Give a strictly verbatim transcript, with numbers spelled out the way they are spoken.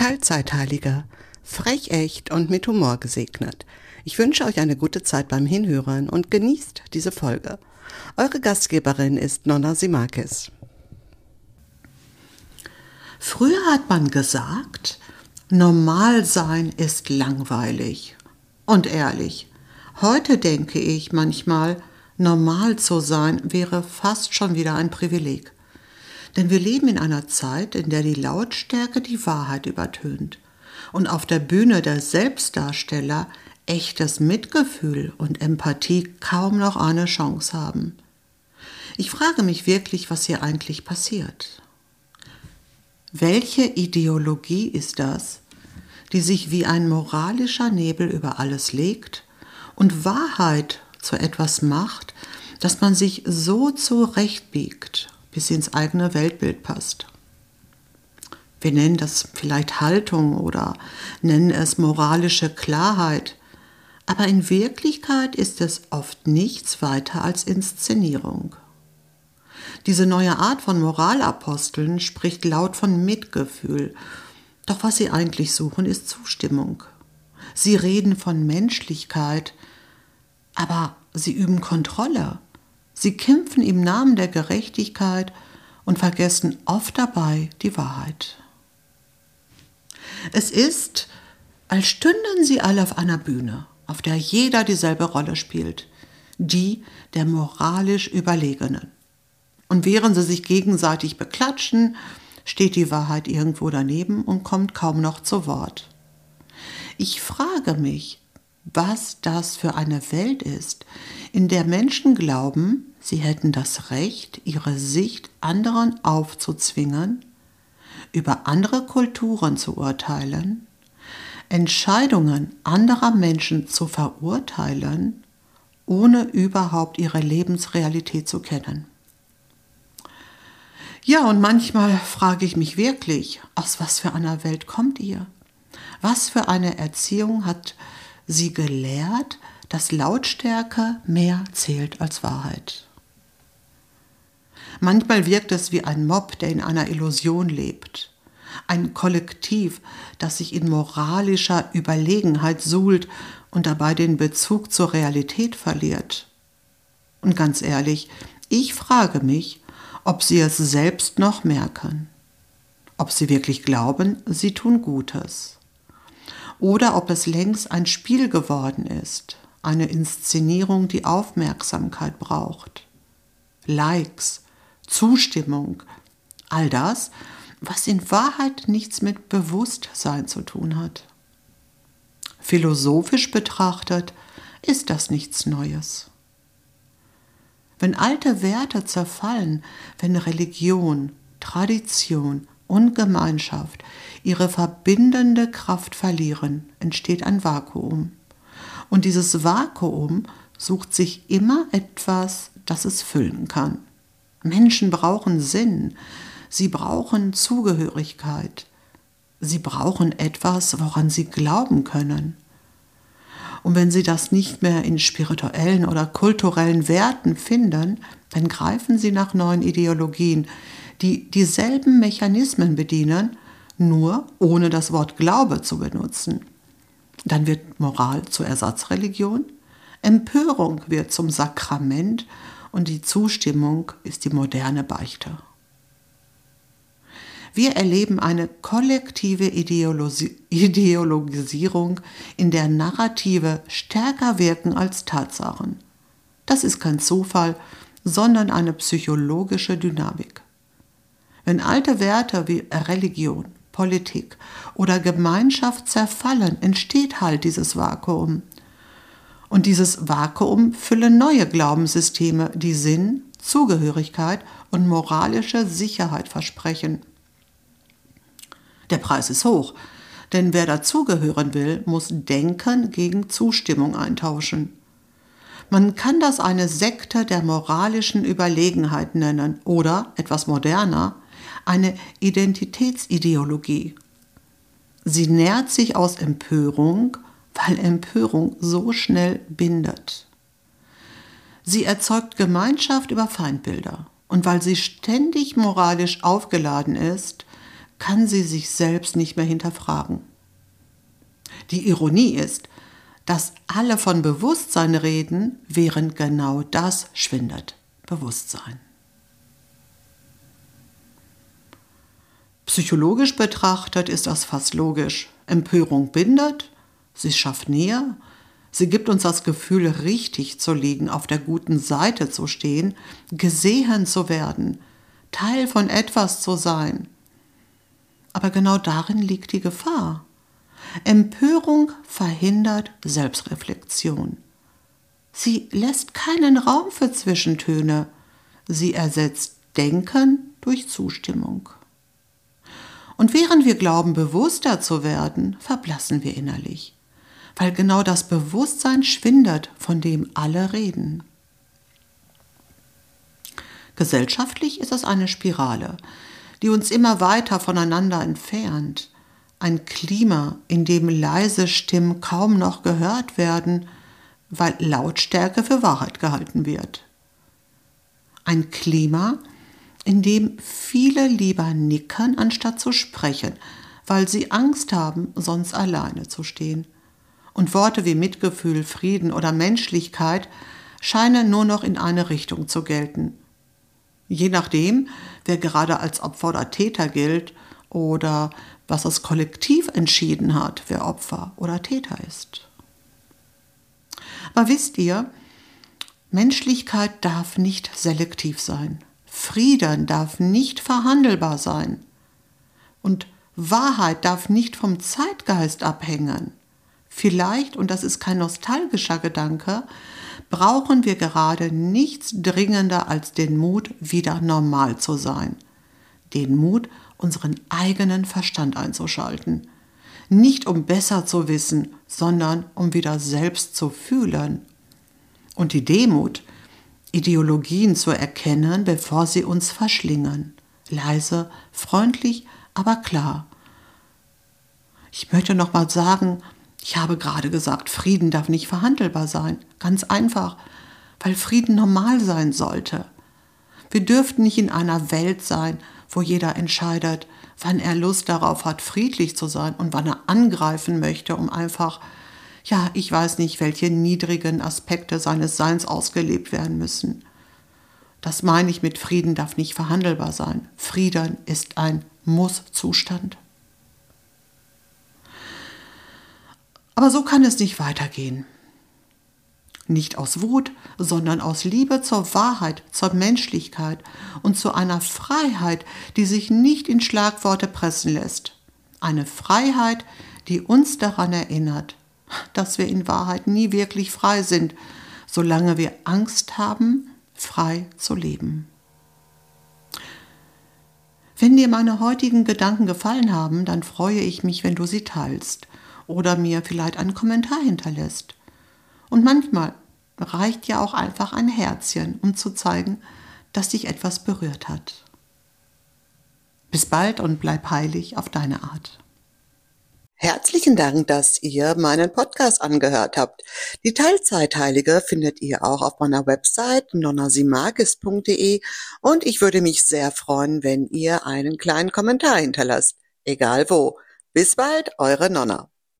Teilzeitheiliger, frech echt und mit Humor gesegnet. Ich wünsche euch eine gute Zeit beim Hinhören und genießt diese Folge. Eure Gastgeberin ist Nonna Simakis. Früher hat man gesagt, normal sein ist langweilig. Und ehrlich, heute denke ich manchmal, normal zu sein wäre fast schon wieder ein Privileg. Denn wir leben in einer Zeit, in der die Lautstärke die Wahrheit übertönt und auf der Bühne der Selbstdarsteller echtes Mitgefühl und Empathie kaum noch eine Chance haben. Ich frage mich wirklich, was hier eigentlich passiert. Welche Ideologie ist das, die sich wie ein moralischer Nebel über alles legt und Wahrheit zu etwas macht, dass man sich so zurechtbiegt, bis sie ins eigene Weltbild passt? Wir nennen das vielleicht Haltung oder nennen es moralische Klarheit, aber in Wirklichkeit ist es oft nichts weiter als Inszenierung. Diese neue Art von Moralaposteln spricht laut von Mitgefühl, doch was sie eigentlich suchen, ist Zustimmung. Sie reden von Menschlichkeit, aber sie üben Kontrolle. Sie kämpfen im Namen der Gerechtigkeit und vergessen oft dabei die Wahrheit. Es ist, als stünden sie alle auf einer Bühne, auf der jeder dieselbe Rolle spielt, die der moralisch Überlegenen. Und während sie sich gegenseitig beklatschen, steht die Wahrheit irgendwo daneben und kommt kaum noch zu Wort. Ich frage mich, was das für eine Welt ist, in der Menschen glauben, sie hätten das Recht, ihre Sicht anderen aufzuzwingen, über andere Kulturen zu urteilen, Entscheidungen anderer Menschen zu verurteilen, ohne überhaupt ihre Lebensrealität zu kennen. Ja, und manchmal frage ich mich wirklich, aus was für einer Welt kommt ihr? Was für eine Erziehung hat sie gelehrt, dass Lautstärke mehr zählt als Wahrheit? Manchmal wirkt es wie ein Mob, der in einer Illusion lebt. Ein Kollektiv, das sich in moralischer Überlegenheit suhlt und dabei den Bezug zur Realität verliert. Und ganz ehrlich, ich frage mich, ob sie es selbst noch merken, ob sie wirklich glauben, sie tun Gutes, oder ob es längst ein Spiel geworden ist, eine Inszenierung, die Aufmerksamkeit braucht, Likes, Zustimmung, all das, was in Wahrheit nichts mit Bewusstsein zu tun hat. Philosophisch betrachtet ist das nichts Neues. Wenn alte Werte zerfallen, wenn Religion, Tradition und Gemeinschaft ihre verbindende Kraft verlieren, entsteht ein Vakuum. Und dieses Vakuum sucht sich immer etwas, das es füllen kann. Menschen brauchen Sinn, sie brauchen Zugehörigkeit, sie brauchen etwas, woran sie glauben können. Und wenn sie das nicht mehr in spirituellen oder kulturellen Werten finden, dann greifen sie nach neuen Ideologien, die dieselben Mechanismen bedienen, nur ohne das Wort Glaube zu benutzen. Dann wird Moral zur Ersatzreligion, Empörung wird zum Sakrament und die Zustimmung ist die moderne Beichte. Wir erleben eine kollektive Ideologi- Ideologisierung, in der Narrative stärker wirken als Tatsachen. Das ist kein Zufall, sondern eine psychologische Dynamik. Wenn alte Werte wie Religion, Politik oder Gemeinschaft zerfallen, entsteht halt dieses Vakuum. Und dieses Vakuum füllen neue Glaubenssysteme, die Sinn, Zugehörigkeit und moralische Sicherheit versprechen. Der Preis ist hoch, denn wer dazugehören will, muss Denken gegen Zustimmung eintauschen. Man kann das eine Sekte der moralischen Überlegenheit nennen oder, etwas moderner, eine Identitätsideologie. Sie nährt sich aus Empörung, weil Empörung so schnell bindet. Sie erzeugt Gemeinschaft über Feindbilder und weil sie ständig moralisch aufgeladen ist, kann sie sich selbst nicht mehr hinterfragen. Die Ironie ist, dass alle von Bewusstsein reden, während genau das schwindet. Bewusstsein. Psychologisch betrachtet ist das fast logisch. Empörung bindet, sie schafft Nähe, sie gibt uns das Gefühl, richtig zu liegen, auf der guten Seite zu stehen, gesehen zu werden, Teil von etwas zu sein. Aber genau darin liegt die Gefahr. Empörung verhindert Selbstreflexion. Sie lässt keinen Raum für Zwischentöne. Sie ersetzt Denken durch Zustimmung. Und während wir glauben, bewusster zu werden, verblassen wir innerlich, weil genau das Bewusstsein schwindet, von dem alle reden. Gesellschaftlich ist es eine Spirale, die uns immer weiter voneinander entfernt. Ein Klima, in dem leise Stimmen kaum noch gehört werden, weil Lautstärke für Wahrheit gehalten wird. Ein Klima, in dem viele lieber nicken, anstatt zu sprechen, weil sie Angst haben, sonst alleine zu stehen. Und Worte wie Mitgefühl, Frieden oder Menschlichkeit scheinen nur noch in eine Richtung zu gelten. Je nachdem, wer gerade als Opfer oder Täter gilt oder was das Kollektiv entschieden hat, wer Opfer oder Täter ist. Aber wisst ihr, Menschlichkeit darf nicht selektiv sein. Frieden darf nicht verhandelbar sein. Und Wahrheit darf nicht vom Zeitgeist abhängen. Vielleicht, und das ist kein nostalgischer Gedanke, brauchen wir gerade nichts dringender als den Mut, wieder normal zu sein. Den Mut, unseren eigenen Verstand einzuschalten. Nicht um besser zu wissen, sondern um wieder selbst zu fühlen. Und die Demut, Ideologien zu erkennen, bevor sie uns verschlingen. Leise, freundlich, aber klar. Ich möchte noch mal sagen, ich habe gerade gesagt, Frieden darf nicht verhandelbar sein. Ganz einfach, weil Frieden normal sein sollte. Wir dürften nicht in einer Welt sein, wo jeder entscheidet, wann er Lust darauf hat, friedlich zu sein und wann er angreifen möchte, um einfach, ja, ich weiß nicht, welche niedrigen Aspekte seines Seins ausgelebt werden müssen. Das meine ich mit Frieden darf nicht verhandelbar sein. Frieden ist ein Muss-Zustand. Aber so kann es nicht weitergehen. Nicht aus Wut, sondern aus Liebe zur Wahrheit, zur Menschlichkeit und zu einer Freiheit, die sich nicht in Schlagworte pressen lässt. Eine Freiheit, die uns daran erinnert, dass wir in Wahrheit nie wirklich frei sind, solange wir Angst haben, frei zu leben. Wenn dir meine heutigen Gedanken gefallen haben, dann freue ich mich, wenn du sie teilst oder mir vielleicht einen Kommentar hinterlässt. Und manchmal reicht ja auch einfach ein Herzchen, um zu zeigen, dass dich etwas berührt hat. Bis bald und bleib heilig auf deine Art. Herzlichen Dank, dass ihr meinen Podcast angehört habt. Die Teilzeitheilige findet ihr auch auf meiner Website nonna simagis punkt de und ich würde mich sehr freuen, wenn ihr einen kleinen Kommentar hinterlasst. Egal wo. Bis bald, eure Nonna.